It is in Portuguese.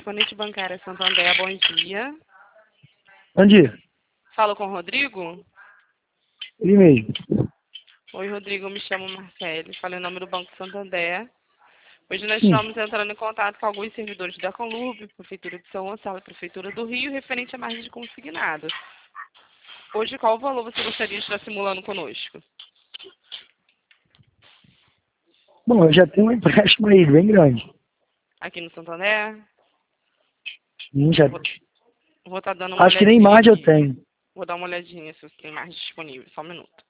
Correspondente bancária Santander, bom dia. Bom dia. Falo com o Rodrigo? Ele mesmo. Oi, Rodrigo, me chamo Marcele, falo em nome do Banco Santander. Hoje nós Sim. estamos entrando em contato com alguns servidores da Conlurb, Prefeitura de São Gonçalo, Prefeitura do Rio, referente à margem de consignado. Hoje, qual o valor você gostaria de estar simulando conosco? Bom, eu já tenho um empréstimo aí, bem grande. Aqui no Santander? Já... Vou estar dando uma Acho que nem olhadinha margem eu aqui. tenho. Vou dar uma olhadinha se você tem margem disponível, só um minuto.